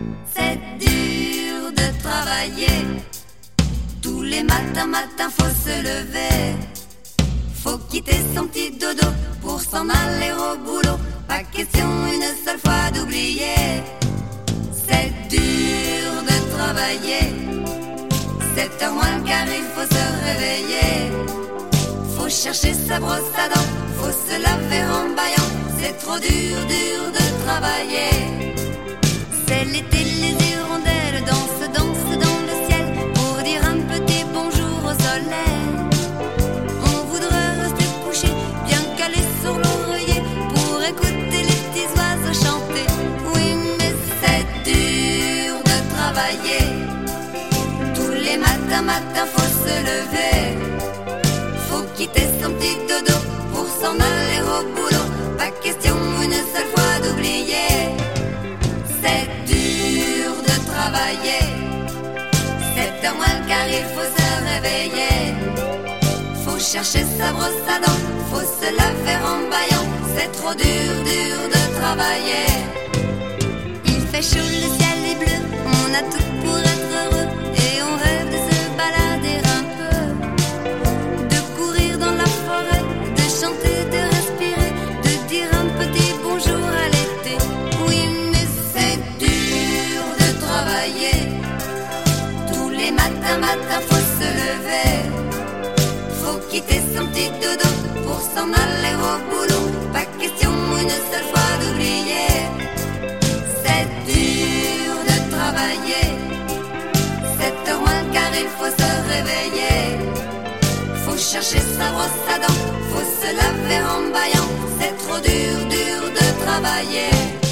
C'est dur de travailler. Tous les matins, faut se lever. Faut quitter son petit dodo pour s'en aller au boulot. Pas question une seule fois d'oublier. C'est dur de travailler. 7h moins le quart, il faut se réveiller. Faut chercher sa brosse à dents, faut se laver en bâillant. C'est trop dur de travailler. C'est l'été, les hirondelles dansent dans le ciel pour dire un petit bonjour au soleil. On voudrait rester couché, bien calé sur l'oreiller pour écouter les petits oiseaux chanter. Oui, mais c'est dur de travailler. Tous les matins, faut se lever. Faut quitter son petit dodo pour s'en aller au boulot. Pas question une seule fois d'oublier. C'est dur de travailler. 7h moins le quart, il faut se réveiller. Faut chercher sa brosse à dents, faut se laver en bâillant. C'est trop dur de travailler. Il fait chaud, le ciel est bleu, on a tout pour être heureux. Et on rêve de se balader un peu, de courir dans la forêt, de chanter, de respirer, de dire un petit bonjour à l'été. Oui, mais c'est dur de travailler. Tous les matins, faut se lever. Faut quitter son petit dodo pour s'en aller au boulot. Pas question une seule fois d'oublier. C'est dur de travailler. 7h moins le quart, il faut se réveiller. Faut chercher sa brosse à dents, faut se laver en bâillant. C'est trop dur de travailler.